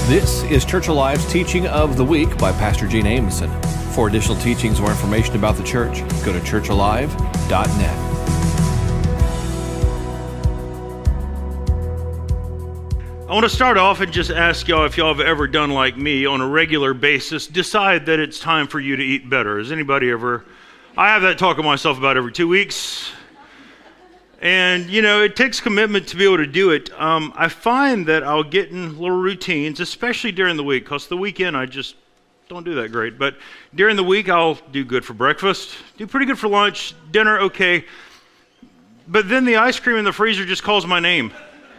This is Church Alive's Teaching of the Week by Pastor Gene Amison. For additional teachings or information about the church, go to churchalive.net. I want to start off and just ask y'all if y'all have ever done like me on a regular basis, decide that it's time for you to eat better. Has anybody ever? I have that talk with myself about every 2 weeks. And, you know, it takes commitment to be able to do it. I find that I'll get in little routines, especially during the week, because the weekend I just don't do that great. But during the week, I'll do good for breakfast, do pretty good for lunch, dinner, okay. But then the ice cream in the freezer just calls my name.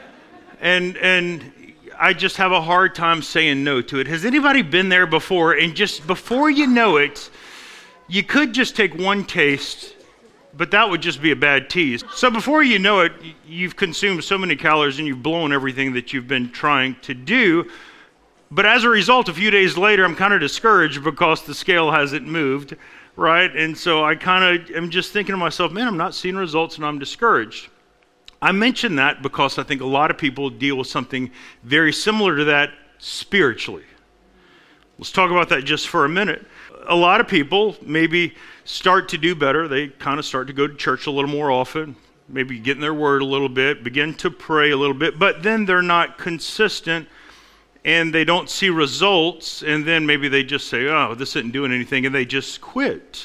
And I just have a hard time saying no to it. Has anybody been there before? And just before you know it, you could just take one taste, but that would just be a bad tease. So before you know it, you've consumed so many calories and you've blown everything that you've been trying to do. But as a result, a few days later, I'm kind of discouraged because the scale hasn't moved, right? And so I kind of am just thinking to myself, man, I'm not seeing results and I'm discouraged. I mention that because I think a lot of people deal with something very similar to that spiritually. Let's talk about that just for a minute. A lot of people maybe start to do better. They kind of start to go to church a little more often, maybe get in their word a little bit, begin to pray a little bit, but then they're not consistent and they don't see results, and then maybe they just say, oh, this isn't doing anything, and they just quit.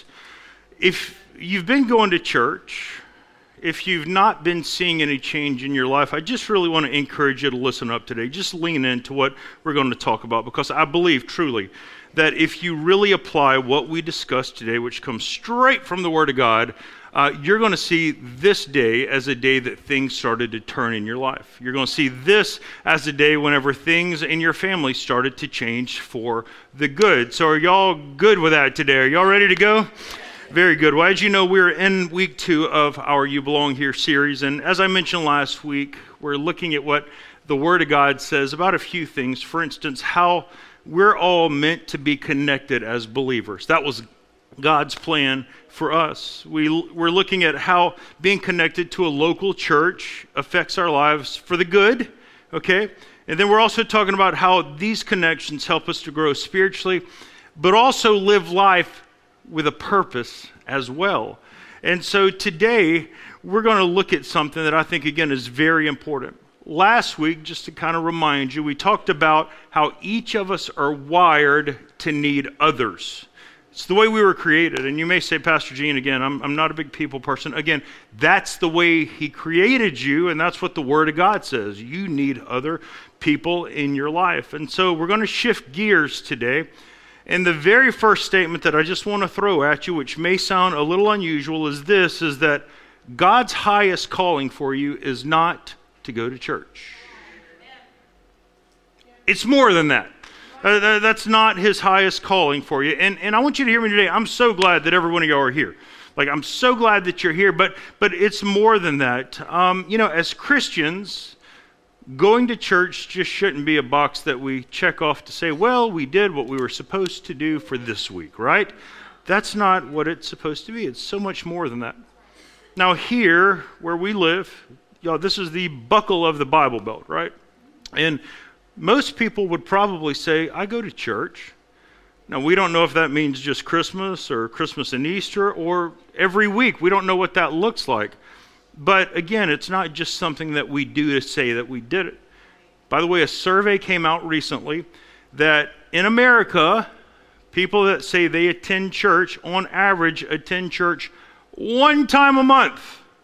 If you've been going to church, if you've not been seeing any change in your life, I just really want to encourage you to listen up today. Just lean into what we're going to talk about, because I believe truly that if you really apply what we discussed today, which comes straight from the Word of God, you're going to see this day as a day that things started to turn in your life. You're going to see this as a day whenever things in your family started to change for the good. So are y'all good with that today? Are y'all ready to go? Very good. Well, as you know, we're in week 2 of our You Belong Here series. And as I mentioned last week, we're looking at what the Word of God says about a few things. For instance, how we're all meant to be connected as believers. That was God's plan for us. We're looking at how being connected to a local church affects our lives for the good, okay? And then we're also talking about how these connections help us to grow spiritually, but also live life with a purpose as well. And so today, we're going to look at something that I think, again, is very important. Last week, just to kind of remind you, we talked about how each of us are wired to need others. It's the way we were created. And you may say, Pastor Gene, again, I'm not a big people person. Again, that's the way He created you, and that's what the Word of God says. You need other people in your life. And so we're going to shift gears today. And the very first statement that I just want to throw at you, which may sound a little unusual, is this, is that God's highest calling for you is not to go to church. It's more than that. That's not His highest calling for you. And I want you to hear me today. I'm so glad that every one of y'all are here. Like, I'm so glad that you're here, but it's more than that. You know, as Christians, going to church just shouldn't be a box that we check off to say, well, we did what we were supposed to do for this week, right? That's not what it's supposed to be. It's so much more than that. Now here, where we live, y'all, this is the buckle of the Bible Belt, right? And most people would probably say, I go to church. Now, we don't know if that means just Christmas or Christmas and Easter or every week. We don't know what that looks like. But again, it's not just something that we do to say that we did it. By the way, a survey came out recently that in America, people that say they attend church, on average, attend church 1 time a month.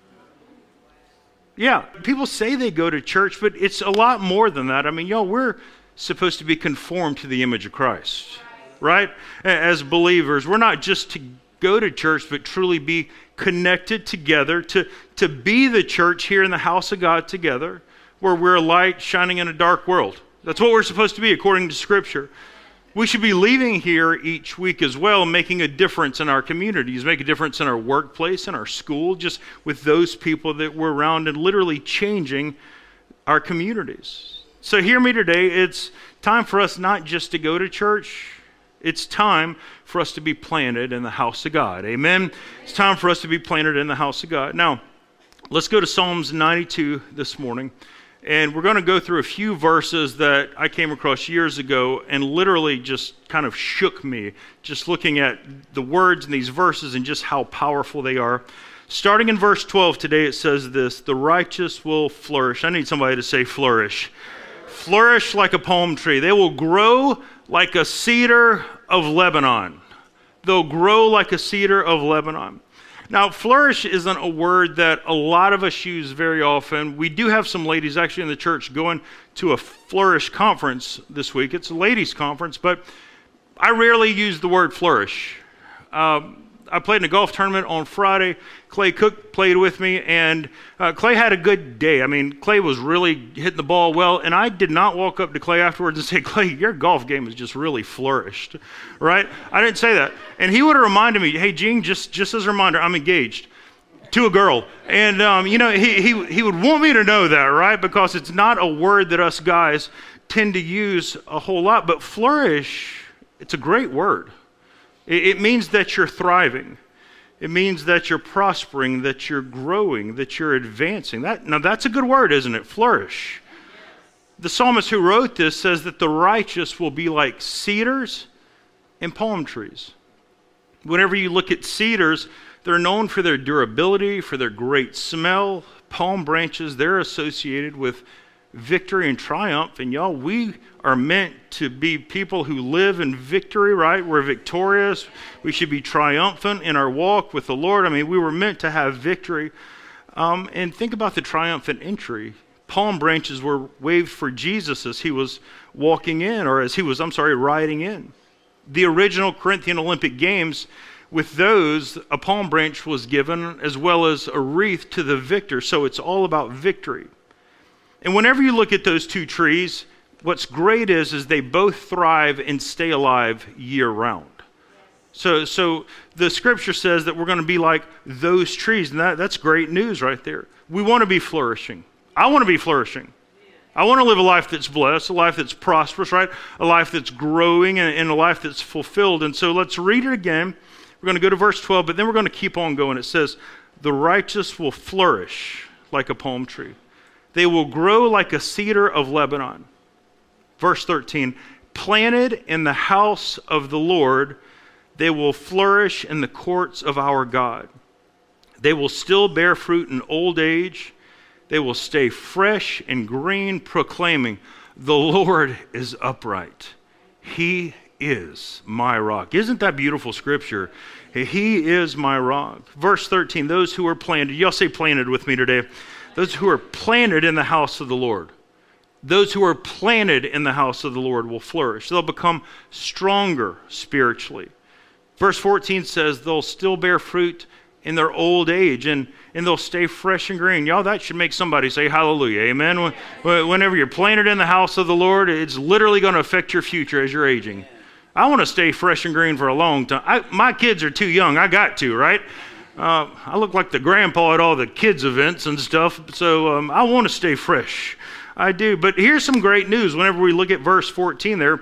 Yeah, people say they go to church, but it's a lot more than that. I mean, y'all, we're supposed to be conformed to the image of Christ, right? As believers, we're not just to go to church, but truly be connected together, to be the church here in the house of God together, where we're a light shining in a dark world. That's what we're supposed to be according to Scripture. We should be leaving here each week as well, making a difference in our communities, make a difference in our workplace, in our school, just with those people that we're around, and literally changing our communities. So hear me today, it's time for us not just to go to church, it's time for us to be planted in the house of God. Amen? It's time for us to be planted in the house of God. Now, let's go to Psalms 92 this morning. And we're going to go through a few verses that I came across years ago and literally just kind of shook me, just looking at the words in these verses and just how powerful they are. Starting in verse 12 today, it says this: the righteous will flourish. I need somebody to say flourish. Flourish like a palm tree. They will grow like a cedar of Lebanon. They'll grow like a cedar of Lebanon. Now, flourish isn't a word that a lot of us use very often. We do have some ladies actually in the church going to a Flourish conference this week. It's a ladies' conference, but I rarely use the word flourish. I played in a golf tournament on Friday. Clay Cook played with me, and Clay had a good day. I mean, Clay was really hitting the ball well, and I did not walk up to Clay afterwards and say, Clay, your golf game has just really flourished, right? I didn't say that. And he would have reminded me, hey, Gene, just as a reminder, I'm engaged to a girl. And, he would want me to know that, right? Because it's not a word that us guys tend to use a whole lot. But flourish, it's a great word. It means that you're thriving. It means that you're prospering, that you're growing, that you're advancing. Now that's a good word, isn't it? Flourish. The psalmist who wrote this says that the righteous will be like cedars and palm trees. Whenever you look at cedars, they're known for their durability, for their great smell. Palm branches, they're associated with victory and triumph. And y'all, we are meant to be people who live in victory, right? We're victorious. We should be triumphant in our walk with the Lord. I mean, we were meant to have victory. And think about the triumphant entry. Palm branches were waved for Jesus as he was walking in, or as he was, riding in. The original Corinthian Olympic Games, with those, a palm branch was given as well as a wreath to the victor. So it's all about victory. And whenever you look at those two trees, what's great is they both thrive and stay alive year-round. So the scripture says that we're going to be like those trees, and that's great news right there. We want to be flourishing. I want to be flourishing. I want to live a life that's blessed, a life that's prosperous, right? A life that's growing and a life that's fulfilled. And so let's read it again. We're going to go to verse 12, but then we're going to keep on going. It says, the righteous will flourish like a palm tree. They will grow like a cedar of Lebanon. Verse 13, planted in the house of the Lord, they will flourish in the courts of our God. They will still bear fruit in old age. They will stay fresh and green, proclaiming, the Lord is upright. He is my rock. Isn't that beautiful scripture? He is my rock. Verse 13, those who are planted, y'all say planted with me today. Those who are planted in the house of the Lord. Those who are planted in the house of the Lord will flourish. They'll become stronger spiritually. Verse 14 says they'll still bear fruit in their old age, and they'll stay fresh and green. Y'all, that should make somebody say hallelujah, amen? Whenever you're planted in the house of the Lord, it's literally going to affect your future as you're aging. I want to stay fresh and green for a long time. My kids are too young. I got to, right? I look like the grandpa at all the kids' events and stuff, so I want to stay fresh. I do. But here's some great news. Whenever we look at verse 14 there,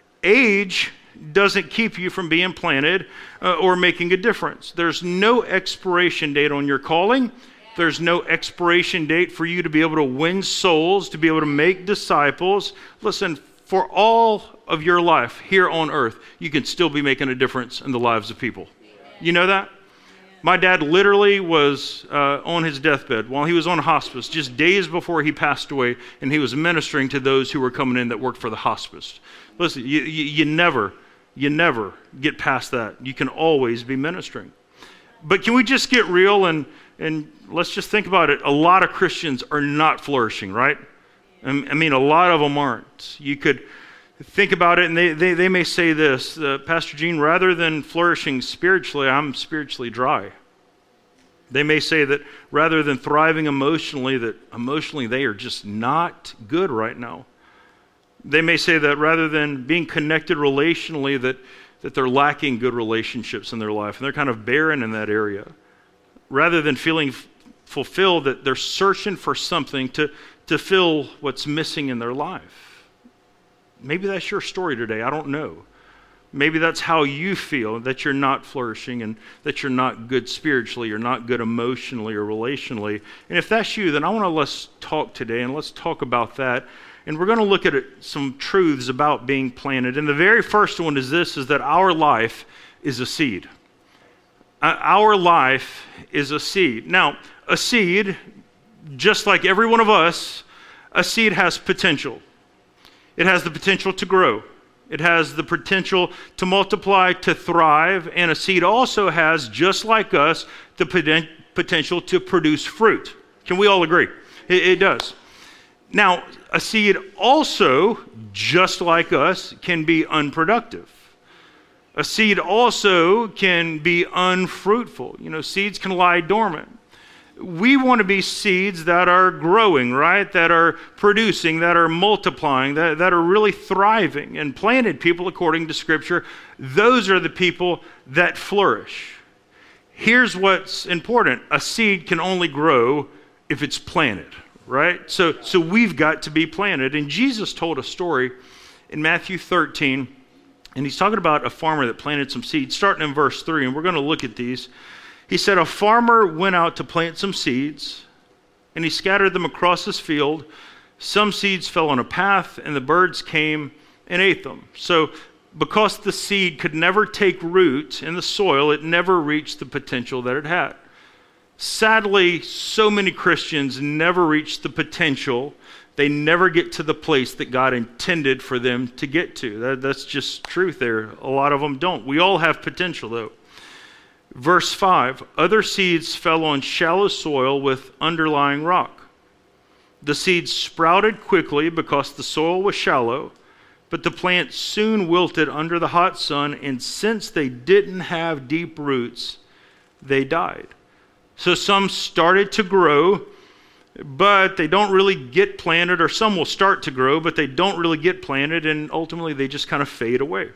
age doesn't keep you from being planted or making a difference. There's no expiration date on your calling. There's no expiration date for you to be able to win souls, to be able to make disciples. Listen, for all of your life here on earth, you can still be making a difference in the lives of people. You know that? My dad literally was on his deathbed while he was on hospice, just days before he passed away, and he was ministering to those who were coming in that worked for the hospice. Listen, you never get past that. You can always be ministering. But can we just get real and let's just think about it. A lot of Christians are not flourishing, right? I mean, a lot of them aren't. You could think about it, and they may say this, Pastor Gene, rather than flourishing spiritually, I'm spiritually dry. They may say that rather than thriving emotionally, that emotionally they are just not good right now. They may say that rather than being connected relationally, that they're lacking good relationships in their life, and they're kind of barren in that area. Rather than feeling fulfilled, that they're searching for something to fill what's missing in their life. Maybe that's your story today. I don't know. Maybe that's how you feel, that you're not flourishing and that you're not good spiritually, you're not good emotionally or relationally. And if that's you, then let's talk today, and let's talk about that. And we're going to look at some truths about being planted. And the very first one is this, is that our life is a seed. Our life is a seed. Now, a seed, just like every one of us, a seed has potential. It has the potential to grow. It has the potential to multiply, to thrive, and a seed also has, just like us, the potential to produce fruit. Can we all agree? It does. Now, a seed also, just like us, can be unproductive. A seed also can be unfruitful. Seeds can lie dormant. We want to be seeds that are growing, right? That are producing, that are multiplying, that are really thriving. And planted people, according to Scripture, those are the people that flourish. Here's what's important. A seed can only grow if it's planted, right? So we've got to be planted. And Jesus told a story in Matthew 13, and he's talking about a farmer that planted some seeds, starting in verse 3, and we're going to look at these. He said, a farmer went out to plant some seeds, and he scattered them across his field. Some seeds fell on a path, and the birds came and ate them. So because the seed could never take root in the soil, it never reached the potential that it had. Sadly, so many Christians never reach the potential. They never get to the place that God intended for them to get to. That's just truth there. A lot of them don't. We all have potential, though. Verse 5, other seeds fell on shallow soil with underlying rock. The seeds sprouted quickly because the soil was shallow, but the plants soon wilted under the hot sun, and since they didn't have deep roots, they died. So some started to grow, but they don't really get planted, or some will start to grow, but they don't really get planted, and ultimately they just kind of fade away.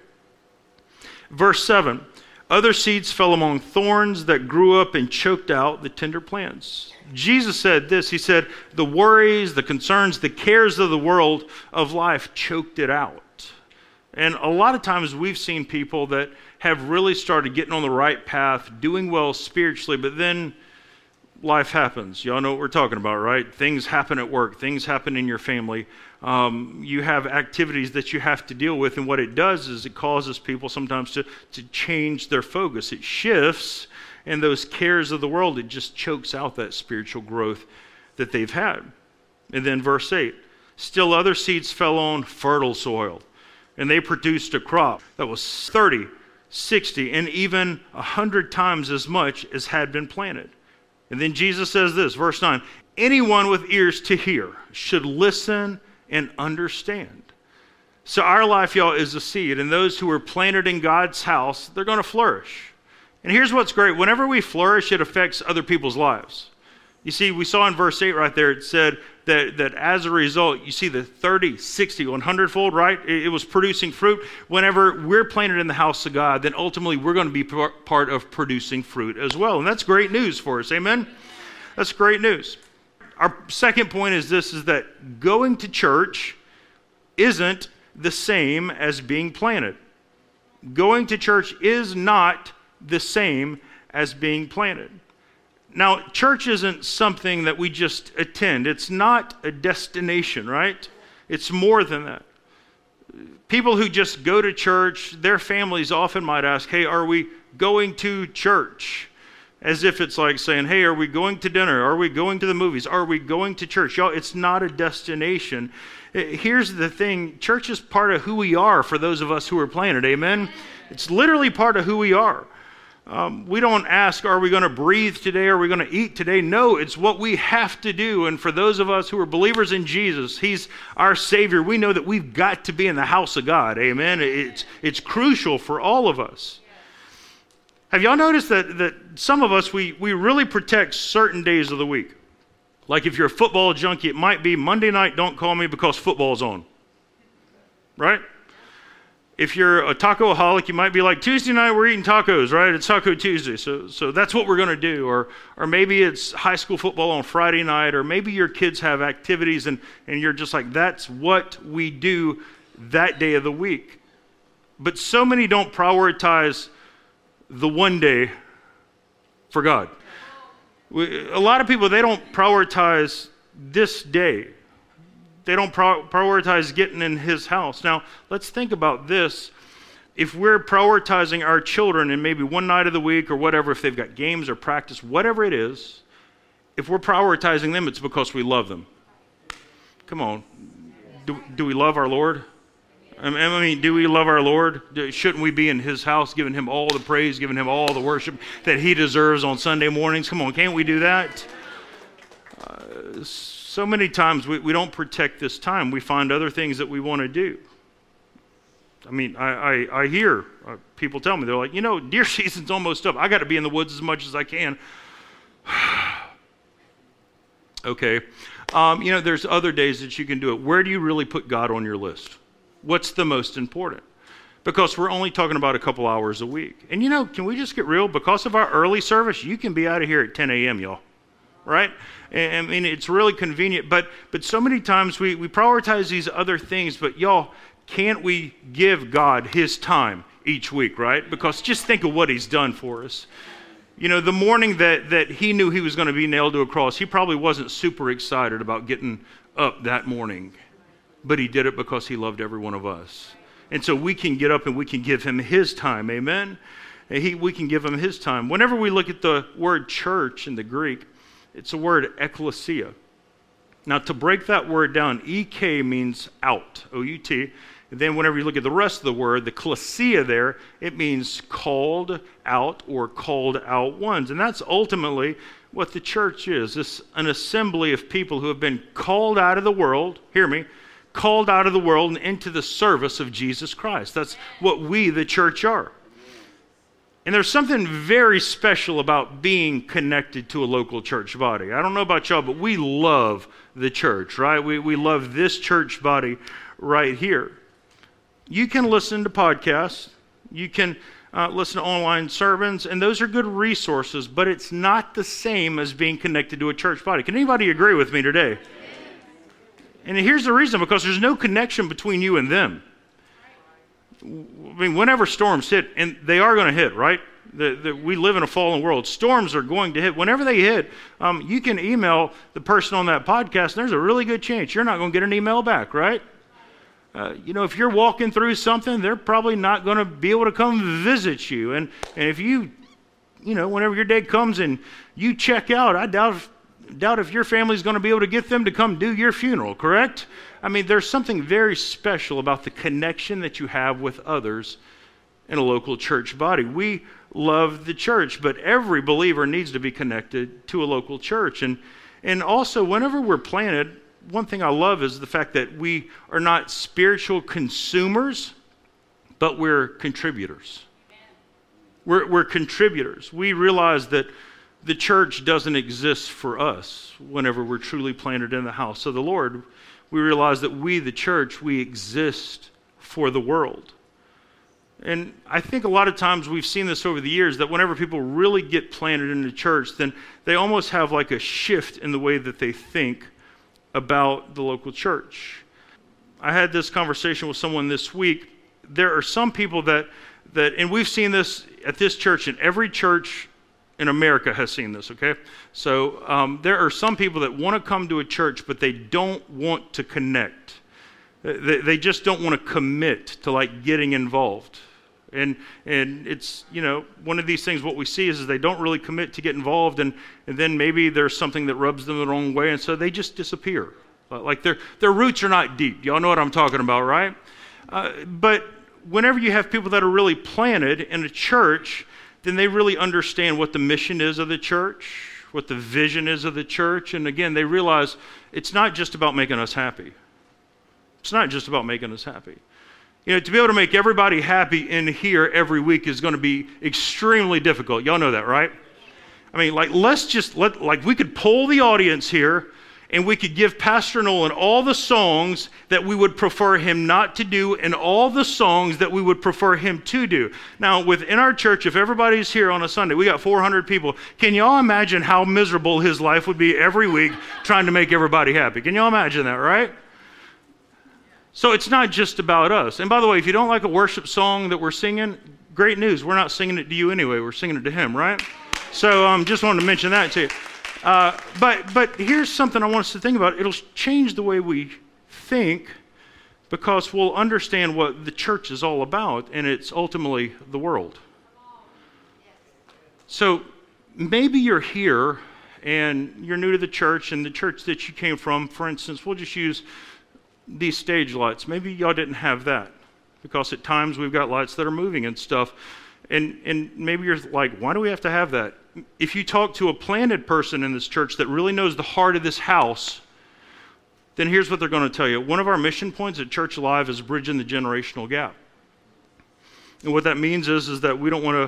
Verse 7, other seeds fell among thorns that grew up and choked out the tender plants. Jesus said this, he said, the worries, the concerns, the cares of the world of life choked it out. And a lot of times we've seen people that have really started getting on the right path, doing well spiritually, but then life happens. Y'all know what we're talking about, right? Things happen at work. Things happen in your family. You have activities that you have to deal with, and what it does is it causes people sometimes to change their focus. It shifts, and those cares of the world, it just chokes out that spiritual growth that they've had. And then verse 8, still other seeds fell on fertile soil, and they produced a crop that was 30, 60, and even 100 times as much as had been planted. And then Jesus says this, verse 9, anyone with ears to hear should listen and understand. So our life, y'all, is a seed, and those who are planted in God's house, they're going to flourish. And here's what's great. Whenever we flourish, it affects other people's lives. You see, we saw in verse 8 right there, it said that as a result, you see the 30, 60, 100-fold, right? It was producing fruit. Whenever we're planted in the house of God, then ultimately we're going to be part of producing fruit as well. And that's great news for us. Amen? That's great news. Our second point is this, is that going to church isn't the same as being planted. Going to church is not the same as being planted. Now, church isn't something that we just attend. It's not a destination, right? It's more than that. People who just go to church, their families often might ask, hey, are we going to church? As if it's like saying, hey, are we going to dinner? Are we going to the movies? Are we going to church? Y'all, it's not a destination. Here's the thing. Church is part of who we are for those of us who are planted. Amen? It's literally part of who we are. We don't ask, are we going to breathe today? Are we going to eat today? No, it's what we have to do. And for those of us who are believers in Jesus, He's our Savior. We know that we've got to be in the house of God. Amen? It's crucial for all of us. Have y'all noticed that some of us, we really protect certain days of the week? Like if you're a football junkie, it might be Monday night, don't call me because football's on. Right? If you're a taco-aholic, you might be like, Tuesday night we're eating tacos, right? It's Taco Tuesday, so that's what we're going to do. Or maybe it's high school football on Friday night, or maybe your kids have activities and you're just like, that's what we do that day of the week. But so many don't prioritize the one day for God. A lot of people, they don't prioritize this day. They don't prioritize getting in his house. Now, let's think about this. If we're prioritizing our children and maybe one night of the week or whatever, if they've got games or practice, whatever it is, if we're prioritizing them, it's because we love them. Come on. Do we love our Lord? I mean, do we love our Lord? Shouldn't we be in his house, giving him all the praise, giving him all the worship that he deserves on Sunday mornings? Come on, can't we do that? So many times we don't protect this time. We find other things that we want to do. I mean, I hear people tell me, they're like, deer season's almost up. I got to be in the woods as much as I can. Okay. There's other days that you can do it. Where do you really put God on your list? What's the most important? Because we're only talking about a couple hours a week. And can we just get real? Because of our early service, you can be out of here at 10 a.m., y'all. Right? I mean, it's really convenient. But so many times we prioritize these other things. But y'all, can't we give God his time each week, right? Because just think of what he's done for us. The morning that he knew he was going to be nailed to a cross, he probably wasn't super excited about getting up that morning. But he did it because he loved every one of us. And so we can get up and we can give him his time, amen? We can give him his time. Whenever we look at the word church in the Greek, it's a word ekklesia. Now, to break that word down, ek means out, O-U-T. And then whenever you look at the rest of the word, the klesia there, it means called out or called out ones. And that's ultimately what the church is. It's an assembly of people who have been called out of the world, hear me, called out of the world and into the service of Jesus Christ. That's what we, the church, are. And there's something very special about being connected to a local church body. I don't know about y'all, but we love the church, right? We love this church body right here. You can listen to podcasts. You can listen to online sermons, and those are good resources, but it's not the same as being connected to a church body. Can anybody agree with me today? And here's the reason, because there's no connection between you and them. I mean, whenever storms hit, and they are going to hit, right? We live in a fallen world. Storms are going to hit. Whenever they hit, you can email the person on that podcast, and there's a really good chance you're not going to get an email back, right? If you're walking through something, they're probably not going to be able to come visit you. And if whenever your day comes and you check out, I doubt if your family's going to be able to get them to come do your funeral, correct? I mean, there's something very special about the connection that you have with others in a local church body. We love the church, but every believer needs to be connected to a local church. And also, whenever we're planted, one thing I love is the fact that we are not spiritual consumers, but we're contributors. We're contributors. We realize that the church doesn't exist for us whenever we're truly planted in the house of the Lord. We realize that we, the church, we exist for the world. And I think a lot of times we've seen this over the years, that whenever people really get planted in the church, then they almost have like a shift in the way that they think about the local church. I had this conversation with someone this week. There are some people that and we've seen this at this church, and every church in America has seen this, okay? So there are some people that want to come to a church, but they don't want to connect. They just don't want to commit to like getting involved. And it's, one of these things, what we see is they don't really commit to get involved, and then maybe there's something that rubs them the wrong way, and so they just disappear. Like their roots are not deep. Y'all know what I'm talking about, right? But whenever you have people that are really planted in a church, then they really understand what the mission is of the church, what the vision is of the church, and again, they realize it's not just about making us happy. It's not just about making us happy. To be able to make everybody happy in here every week is going to be extremely difficult. Y'all know that, right? I mean, we could poll the audience here, and we could give Pastor Nolan all the songs that we would prefer him not to do and all the songs that we would prefer him to do. Now, within our church, if everybody's here on a Sunday, we got 400 people. Can y'all imagine how miserable his life would be every week trying to make everybody happy? Can y'all imagine that, right? So it's not just about us. And by the way, if you don't like a worship song that we're singing, great news. We're not singing it to you anyway. We're singing it to him, right? So just wanted to mention that to you. But here's something I want us to think about. It'll change the way we think because we'll understand what the church is all about, and it's ultimately the world. So maybe you're here and you're new to the church, and the church that you came from, for instance, we'll just use these stage lights. Maybe y'all didn't have that because at times we've got lights that are moving and stuff. And maybe you're like, why do we have to have that? If you talk to a planted person in this church that really knows the heart of this house, then here's what they're going to tell you. One of our mission points at Church Alive is bridging the generational gap. And what that means is that we don't want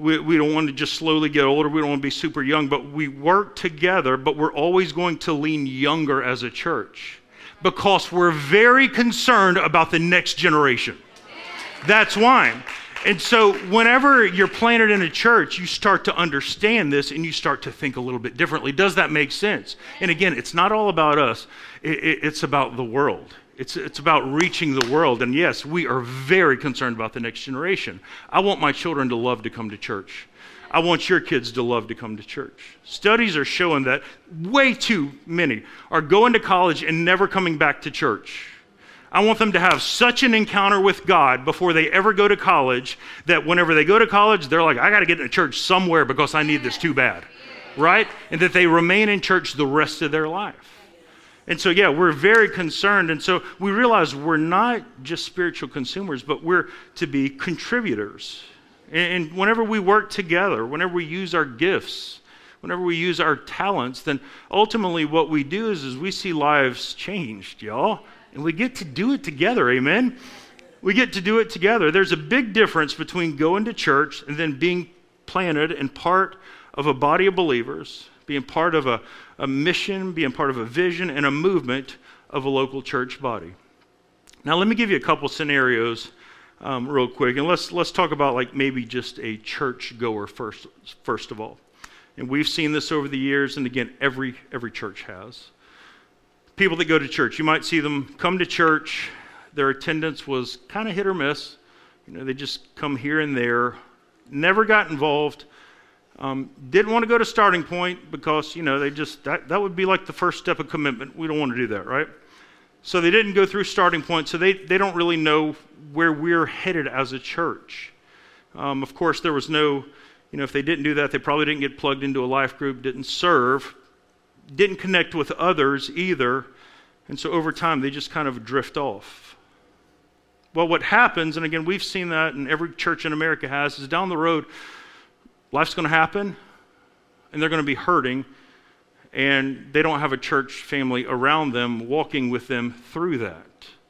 to just slowly get older. We don't want to be super young, but we work together, but we're always going to lean younger as a church because we're very concerned about the next generation. That's why. And so whenever you're planted in a church, you start to understand this and you start to think a little bit differently. Does that make sense? And again, it's not all about us. It's about the world. It's about reaching the world. And yes, we are very concerned about the next generation. I want my children to love to come to church. I want your kids to love to come to church. Studies are showing that way too many are going to college and never coming back to church. I want them to have such an encounter with God before they ever go to college that whenever they go to college, they're like, I got to get in a church somewhere because I need this too bad, right? And that they remain in church the rest of their life. And so, yeah, we're very concerned. And so we realize we're not just spiritual consumers, but we're to be contributors. And whenever we work together, whenever we use our gifts, whenever we use our talents, then ultimately what we do is we see lives changed, y'all. And we get to do it together, amen? We get to do it together. There's a big difference between going to church and then being planted and part of a body of believers, being part of a mission, being part of a vision and a movement of a local church body. Now, let me give you a couple scenarios real quick, and let's talk about like maybe just a church goer first of all. And we've seen this over the years, and again, every church has. People that go to church, you might see them come to church, their attendance was kind of hit or miss. You know, they just come here and there, never got involved, didn't want to go to Starting Point because, you know, they just, that would be like the first step of commitment. We don't want to do that, right? So they didn't go through Starting Point, so they don't really know where we're headed as a church. Of course, there was no, you know, if they didn't do that, they probably didn't get plugged into a life group, didn't serve, didn't connect with others either, and so over time they just kind of drift off. Well, what happens, and again we've seen that and every church in America has, is down the road life's going to happen and they're going to be hurting and they don't have a church family around them walking with them through that.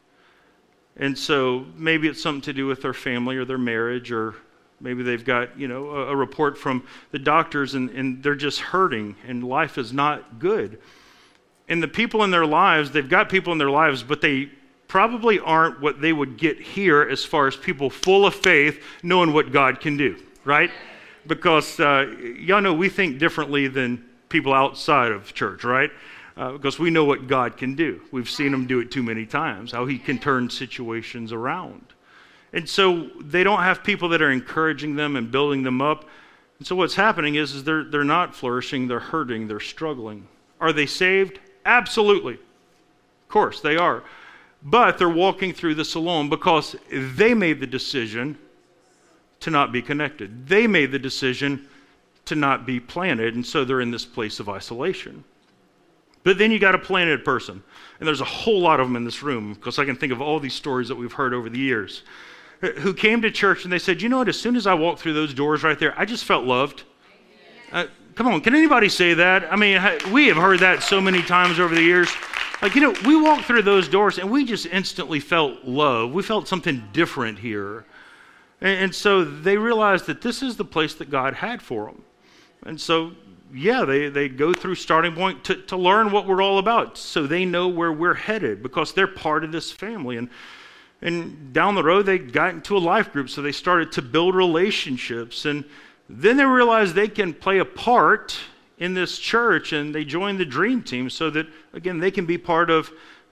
And so maybe it's something to do with their family or their marriage, or maybe they've got, you know, a report from the doctors and they're just hurting and life is not good. And the people in their lives, they've got people in their lives, but they probably aren't what they would get here as far as people full of faith knowing what God can do, right? Because y'all know we think differently than people outside of church, right? Because we know what God can do. We've seen him do it too many times, how he can turn situations around. And so they don't have people that are encouraging them and building them up. And so what's happening is they're not flourishing, they're hurting, they're struggling. Are they saved? Absolutely. Of course, they are. But they're walking through this alone because they made the decision to not be connected. They made the decision to not be planted, and so they're in this place of isolation. But then you got a planted person, and there's a whole lot of them in this room, because I can think of all these stories that we've heard over the years, who came to church and they said, you know what, as soon as I walked through those doors right there, I just felt loved. Come on, can anybody say that? I mean, we have heard that so many times over the years. Like, you know, we walked through those doors and we just instantly felt love. We felt something different here. And so they realized that this is the place that God had for them. And so, yeah, they go through Starting Point to learn what we're all about, so they know where we're headed because they're part of this family. And down the road, they got into a life group, so they started to build relationships. And then they realized they can play a part in this church, and they joined the Dream Team so that, again, they can be part of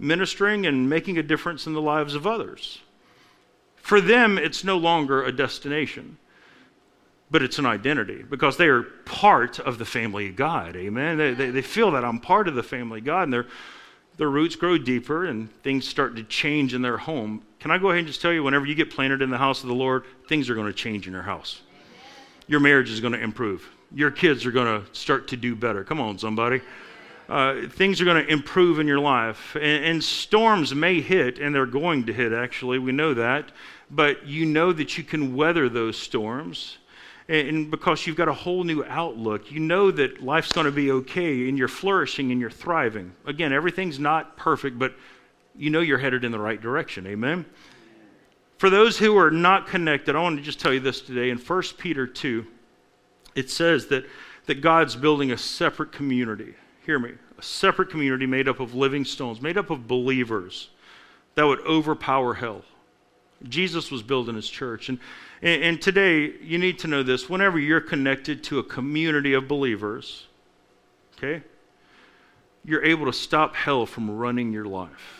ministering and making a difference in the lives of others. For them, it's no longer a destination, but it's an identity because they are part of the family of God. Amen. They feel that I'm part of the family of God, and their roots grow deeper and things start to change in their home. Can I go ahead and just tell you, whenever you get planted in the house of the Lord, things are going to change in your house. Your marriage is going to improve. Your kids are going to start to do better. Come on, somebody. Things are going to improve in your life. And storms may hit, and they're going to hit, actually. We know that. But you know that you can weather those storms. And because you've got a whole new outlook, you know that life's going to be okay, and you're flourishing and you're thriving. Again, everything's not perfect, but you know you're headed in the right direction. Amen? For those who are not connected, I want to just tell you this today. In 1 Peter 2, it says that God's building a separate community. Hear me. A separate community made up of living stones, made up of believers that would overpower hell. Jesus was building his church. And today, you need to know this. Whenever you're connected to a community of believers, okay, you're able to stop hell from running your life.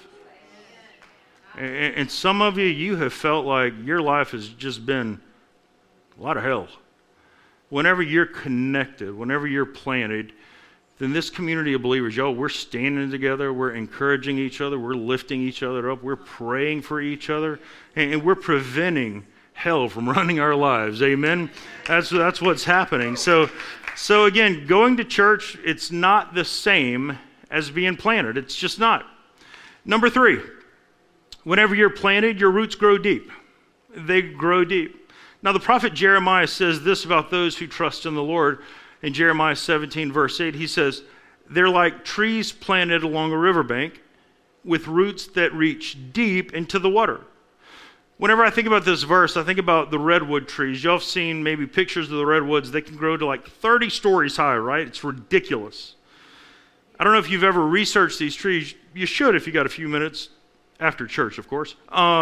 And some of you have felt like your life has just been a lot of hell. Whenever you're connected, whenever you're planted, then this community of believers, y'all, we're standing together, we're encouraging each other, we're lifting each other up, we're praying for each other, and we're preventing hell from running our lives. Amen? That's what's happening. So again, going to church, it's not the same as being planted. It's just not. Number 3, whenever you're planted, your roots grow deep. They grow deep. Now, the prophet Jeremiah says this about those who trust in the Lord. In Jeremiah 17, verse 8, he says, they're like trees planted along a riverbank with roots that reach deep into the water. Whenever I think about this verse, I think about the redwood trees. Y'all have seen maybe pictures of the redwoods. They can grow to like 30 stories high, right? It's ridiculous. I don't know if you've ever researched these trees. You should if you got a few minutes after church, of course.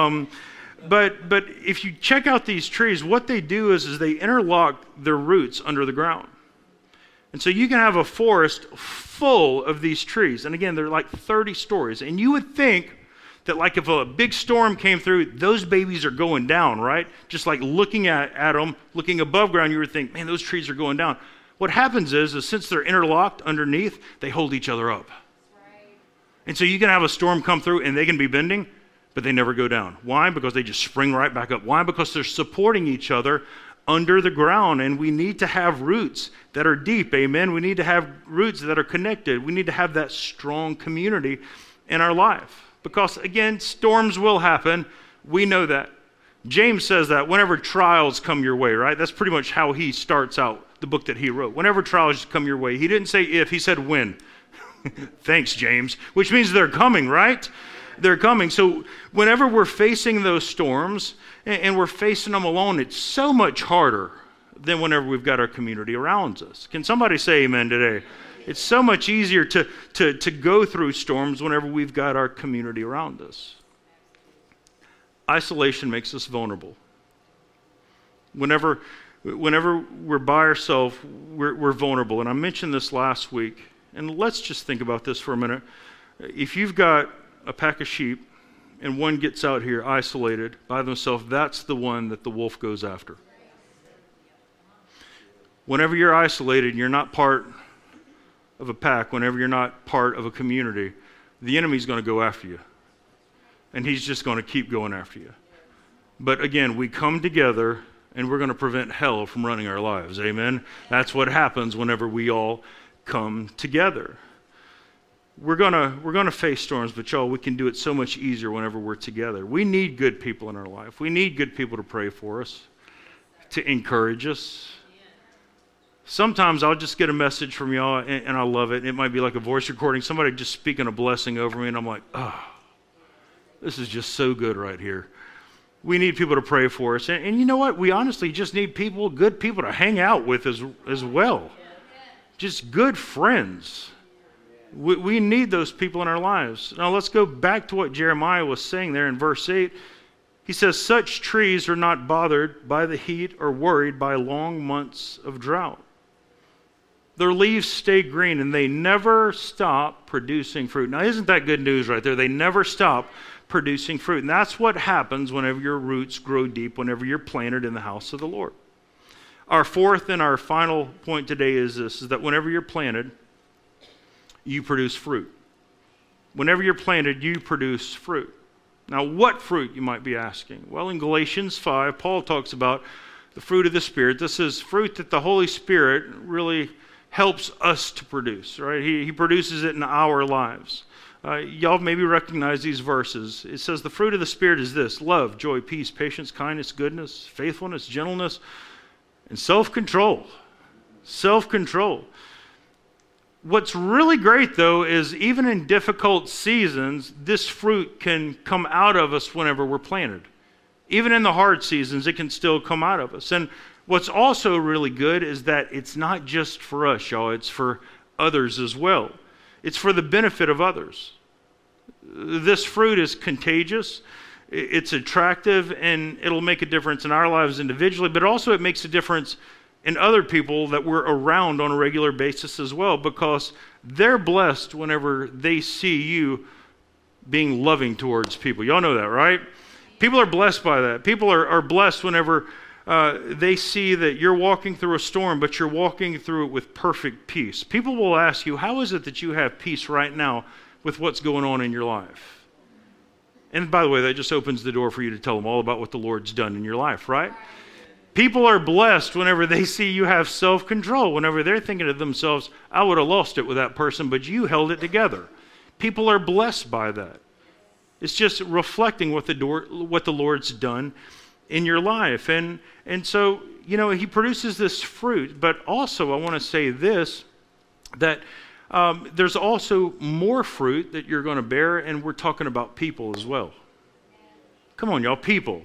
But if you check out these trees, what they do is they interlock their roots under the ground. And so you can have a forest full of these trees. And again, they're like 30 stories. And you would think that like if a big storm came through, those babies are going down, right? Just like looking at them, looking above ground, you would think, man, those trees are going down. What happens is since they're interlocked underneath, they hold each other up. Right. And so you can have a storm come through and they can be bending, but they never go down. Why? Because they just spring right back up. Why? Because they're supporting each other under the ground, and we need to have roots that are deep, amen? We need to have roots that are connected. We need to have that strong community in our life. Because, again, storms will happen. We know that. James says that whenever trials come your way, right? That's pretty much how he starts out the book that he wrote. Whenever trials come your way, he didn't say if, he said when. Thanks, James. Which means they're coming, right? They're coming. So whenever we're facing those storms and we're facing them alone, it's so much harder than whenever we've got our community around us. Can somebody say amen today? It's so much easier to go through storms whenever we've got our community around us. Isolation makes us vulnerable. Whenever we're by ourselves, we're vulnerable. And I mentioned this last week. And let's just think about this for a minute. If you've got a pack of sheep and one gets out here isolated by themselves, that's the one that the wolf goes after. Whenever you're isolated and you're not part of a pack, whenever you're not part of a community, the enemy's going to go after you. And he's just going to keep going after you. But again, we come together and we're going to prevent hell from running our lives. Amen? That's what happens whenever we all come together. We're gonna face storms, but y'all, we can do it so much easier whenever we're together. We need good people in our life. We need good people to pray for us, to encourage us. Sometimes I'll just get a message from y'all, and I love it. It might be like a voice recording, somebody just speaking a blessing over me, and I'm like, oh, this is just so good right here. We need people to pray for us. And you know what? We honestly just need people, good people to hang out with as well. Just good friends. We need those people in our lives. Now let's go back to what Jeremiah was saying there in verse 8. He says, such trees are not bothered by the heat or worried by long months of drought. Their leaves stay green, and they never stop producing fruit. Now, isn't that good news right there? They never stop producing fruit. And that's what happens whenever your roots grow deep, whenever you're planted in the house of the Lord. Our fourth and our final point today is this, is that whenever you're planted, you produce fruit. Whenever you're planted, you produce fruit. Now, what fruit, you might be asking? Well, in Galatians 5, Paul talks about the fruit of the Spirit. This is fruit that the Holy Spirit really helps us to produce, right? He produces it in our lives. Y'all maybe recognize these verses. It says the fruit of the Spirit is this: love, joy, peace, patience, kindness, goodness, faithfulness, gentleness, and self-control. Self-control. What's really great, though, is even in difficult seasons, this fruit can come out of us whenever we're planted. Even in the hard seasons, it can still come out of us. And what's also really good is that it's not just for us, y'all. It's for others as well. It's for the benefit of others. This fruit is contagious. It's attractive, and it'll make a difference in our lives individually, but also it makes a difference in other people that we're around on a regular basis as well, because they're blessed whenever they see you being loving towards people. Y'all know that, right? People are blessed by that. People are blessed whenever they see that you're walking through a storm, but you're walking through it with perfect peace. People will ask you, how is it that you have peace right now with what's going on in your life? And by the way, that just opens the door for you to tell them all about what the Lord's done in your life, right? People are blessed whenever they see you have self-control, whenever they're thinking to themselves, I would have lost it with that person, but you held it together. People are blessed by that. It's just reflecting what the Lord's done in your life. And so, he produces this fruit, but also I want to say this, that there's also more fruit that you're going to bear, and we're talking about people as well. Come on, y'all, people.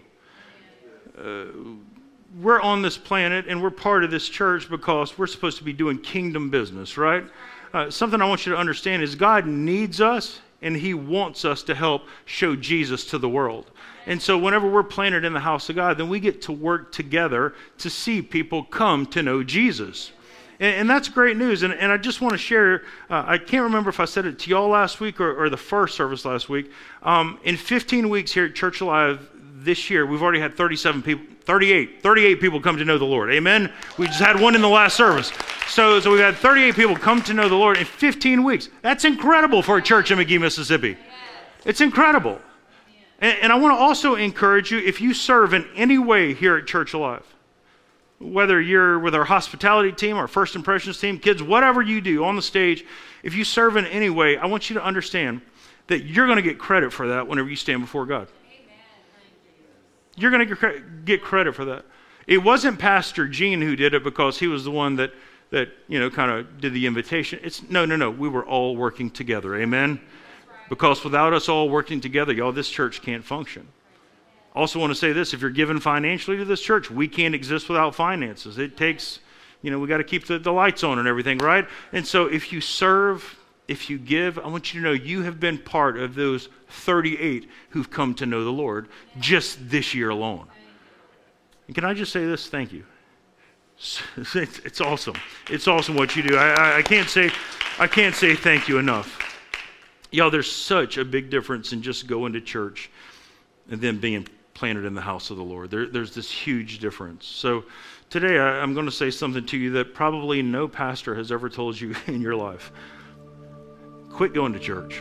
We're on this planet, and we're part of this church because we're supposed to be doing kingdom business, right? Something I want you to understand is God needs us, and He wants us to help show Jesus to the world. And so whenever we're planted in the house of God, then we get to work together to see people come to know Jesus. And that's great news. And I just want to share, I can't remember if I said it to y'all last week or the first service last week. In 15 weeks here at Church Alive this year, we've already had 38 people come to know the Lord. Amen? We just had one in the last service. So we've had 38 people come to know the Lord in 15 weeks. That's incredible for a church in McGee, Mississippi. It's incredible. And I want to also encourage you, if you serve in any way here at Church Alive, whether you're with our hospitality team, our first impressions team, kids, whatever you do on the stage, if you serve in any way, I want you to understand that you're going to get credit for that whenever you stand before God. You're going to get credit for that. It wasn't Pastor Gene who did it because he was the one that kind of did the invitation. No. We were all working together. Amen? Because without us all working together, y'all, this church can't function. Also want to say this, if you're giving financially to this church, we can't exist without finances. It takes, we got to keep the lights on and everything, right? And so if you serve, if you give, I want you to know you have been part of those 38 who've come to know the Lord just this year alone. And can I just say this? Thank you. It's awesome. It's awesome what you do. I can't say thank you enough. Y'all, there's such a big difference in just going to church and then being planted in the house of the Lord. There's this huge difference. So today I'm going to say something to you that probably no pastor has ever told you in your life. Quit going to church.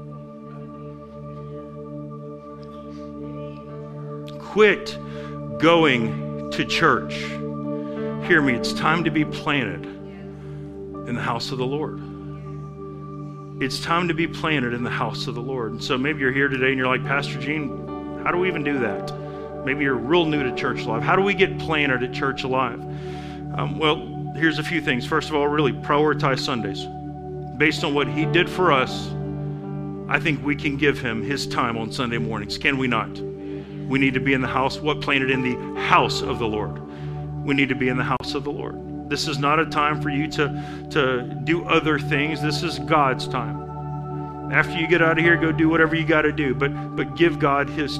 Quit going to church. Hear me, it's time to be planted in the house of the Lord. It's time to be planted in the house of the Lord. And so maybe you're here today and you're like, Pastor Gene, how do we even do that? Maybe you're real new to Church Alive. How do we get planted at Church Alive? Well, here's a few things. First of all, really prioritize Sundays. Based on what He did for us, I think we can give Him His time on Sunday mornings. Can we not? We need to be in the house. What? Planted in the house of the Lord. We need to be in the house of the Lord. This is not a time for you to do other things. This is God's time. After you get out of here, go do whatever you got to do, but give God His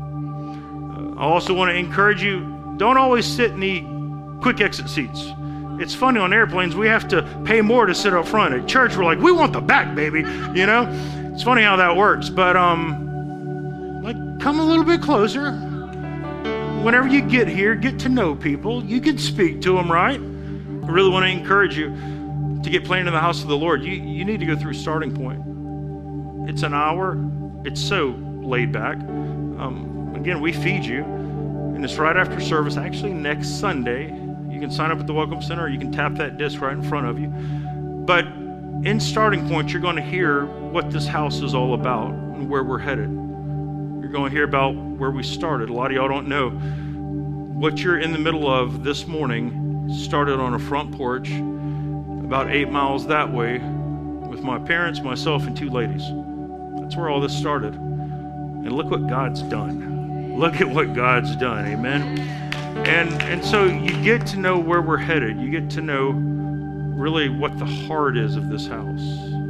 time. I also want to encourage you, don't always sit in the quick exit seats. It's funny, on airplanes, we have to pay more to sit up front. At church, we're like, we want the back, baby, you know? It's funny how that works, but like, come a little bit closer. Whenever you get here, get to know people. You can speak to them, right? I really want to encourage you to get planted in the house of the Lord. You need to go through Starting Point. It's an hour. It's so laid back. Again, we feed you, and it's right after service, actually next Sunday. You can sign up at the Welcome Center, or you can tap that disc right in front of you. But in Starting Point, you're going to hear what this house is all about and where we're headed. You're going to hear about where we started. A lot of y'all don't know. What you're in the middle of this morning started on a front porch about 8 miles that way with my parents, myself, and 2 ladies. That's where all this started. And look what God's done. Look at what God's done. Amen. And so you get to know where we're headed. You get to know really what the heart is of this house.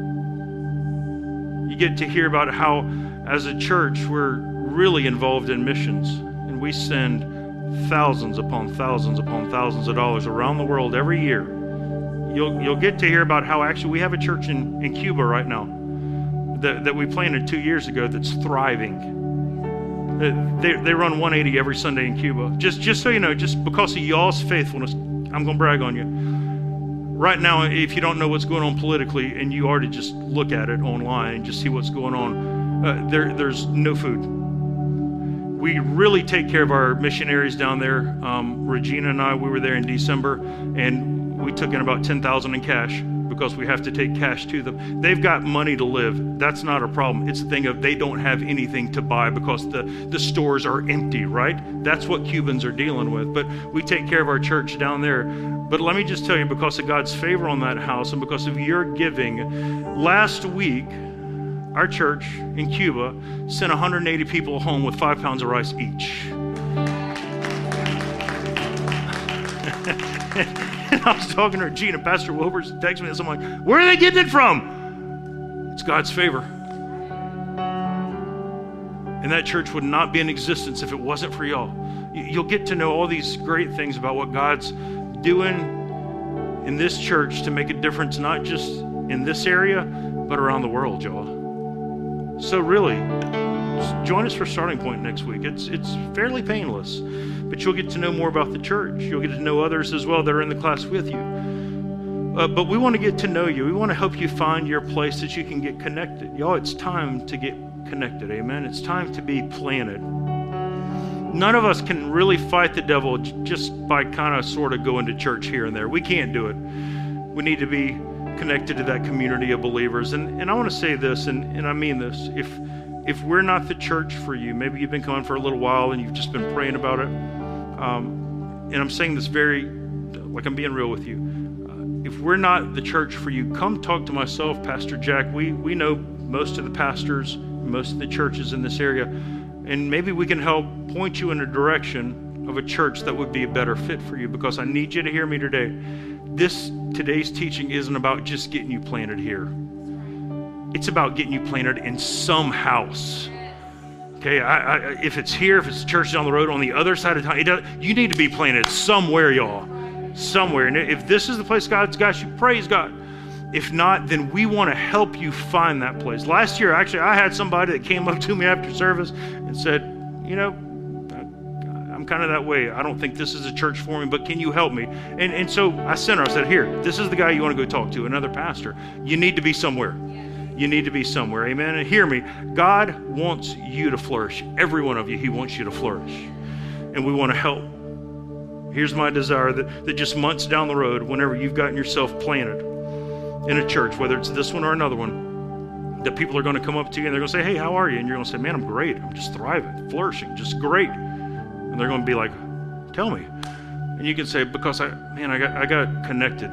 You get to hear about how, as a church, we're really involved in missions. And we send thousands upon thousands upon thousands of dollars around the world every year. You'll get to hear about how actually we have a church in Cuba right now that we planted 2 years ago that's thriving. They run 180 every Sunday in Cuba. Just so you know, just because of y'all's faithfulness, I'm going to brag on you. Right now, if you don't know what's going on politically, and you already just look at it online and just see what's going on, there's no food. We really take care of our missionaries down there. Regina and I, we were there in December, and we took in about $10,000 in cash because we have to take cash to them. They've got money to live. That's not a problem. It's the thing of they don't have anything to buy because the stores are empty, right? That's what Cubans are dealing with. But we take care of our church down there. But let me just tell you, because of God's favor on that house and because of your giving, last week, our church in Cuba sent 180 people home with 5 pounds of rice each. And I was talking to Regina, Pastor Wilbers texted me this. I'm like, where are they getting it from? It's God's favor. And that church would not be in existence if it wasn't for y'all. You'll get to know all these great things about what God's doing in this church to make a difference, not just in this area, but around the world, y'all. So really, join us for Starting Point next week. It's fairly painless, but you'll get to know more about the church. You'll get to know others as well that are in the class with you. But we want to get to know you. We want to help you find your place that you can get connected. Y'all, it's time to get connected, amen? It's time to be planted. None of us can really fight the devil just by kind of sort of going to church here and there. We can't do it. We need to be connected to that community of believers. And I want to say this, and I mean this. If we're not the church for you, maybe you've been coming for a little while and you've just been praying about it, and I'm saying this very, like I'm being real with you. If we're not the church for you, come talk to myself, Pastor Jack. We know most of the pastors, most of the churches in this area, and maybe we can help point you in a direction of a church that would be a better fit for you, because I need you to hear me today. Today's teaching isn't about just getting you planted here. It's about getting you planted in some house. Okay, if it's here, if it's a church down the road on the other side of town, you need to be planted somewhere, y'all. Somewhere. And if this is the place God's got you, praise God. If not, then we want to help you find that place. Last year, actually, I had somebody that came up to me after service and said, you know, I'm kind of that way. I don't think this is a church for me, but can you help me? And so I sent her. I said, here, this is the guy you want to go talk to, another pastor. You need to be somewhere. You need to be somewhere. Amen. And hear me. God wants you to flourish. Every one of you, he wants you to flourish. And we want to help. Here's my desire that just months down the road, whenever you've gotten yourself planted in a church, whether it's this one or another one, that people are going to come up to you and they're going to say, hey, how are you? And you're going to say, man, I'm great. I'm just thriving, flourishing, just great. And they're going to be like, tell me. And you can say, because I got connected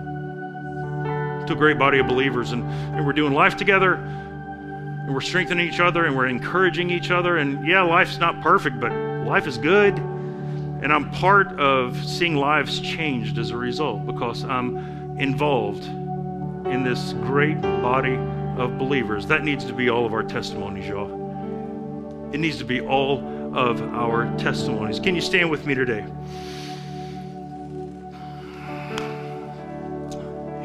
to a great body of believers, and we're doing life together, and we're strengthening each other, and we're encouraging each other. And yeah, life's not perfect, but life is good. And I'm part of seeing lives changed as a result, because I'm involved in this great body of believers. That needs to be all of our testimonies, y'all. It needs to be all of our testimonies. Can you stand with me today?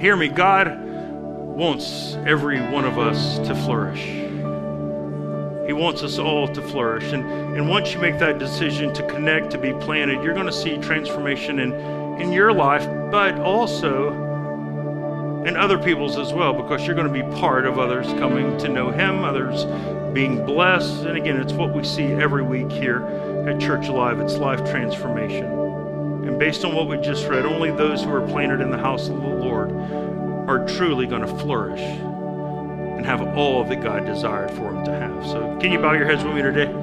Hear me, God wants every one of us to flourish. He wants us all to flourish. And once you make that decision to connect, to be planted, you're going to see transformation in your life, but also in other people's as well, because you're going to be part of others coming to know Him, others being blessed. And again, it's what we see every week here at Church Alive. It's life transformation. And based on what we just read, only those who are planted in the house of the Lord are truly going to flourish and have all that God desired for them to have. So can you bow your heads with me today?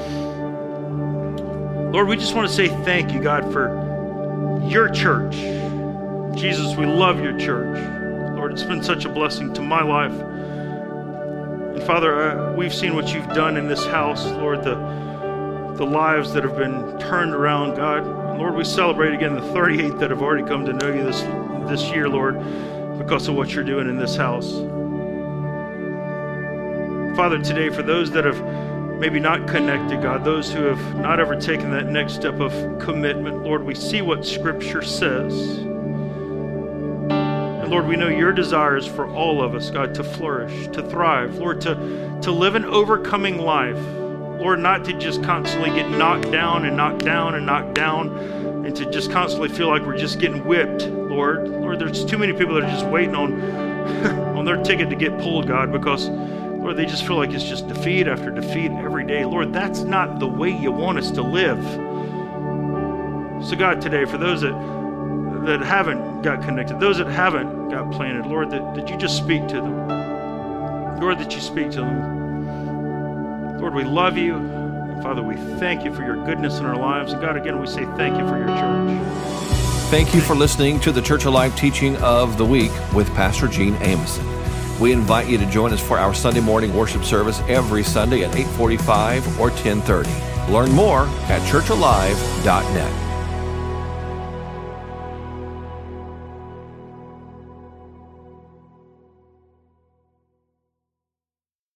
Lord, we just want to say thank you, God, for your church. Jesus, we love your church. Lord, it's been such a blessing to my life. And Father, we've seen what you've done in this house, Lord, the lives that have been turned around, God. And Lord, we celebrate again the 38 that have already come to know you this year, Lord, because of what you're doing in this house. Father, today, for those that have maybe not connected, God, those who have not ever taken that next step of commitment, Lord, we see what Scripture says. And Lord, we know your desire is for all of us, God, to flourish, to thrive, Lord, to live an overcoming life. Lord, not to just constantly get knocked down and knocked down and knocked down, and to just constantly feel like we're just getting whipped, Lord. Lord, there's too many people that are just waiting on their ticket to get pulled, God, because Lord, they just feel like it's just defeat after defeat every day. Lord, that's not the way you want us to live. So God, today, for those that haven't got connected, those that haven't got planted, Lord, that you just speak to them. Lord, that you speak to them. Lord, we love you. And Father, we thank you for your goodness in our lives. And God, again, we say thank you for your church. Thank you for listening to the Church Alive Teaching of the Week with Pastor Gene Ameson. We invite you to join us for our Sunday morning worship service every Sunday at 8:45 or 10:30. Learn more at churchalive.net.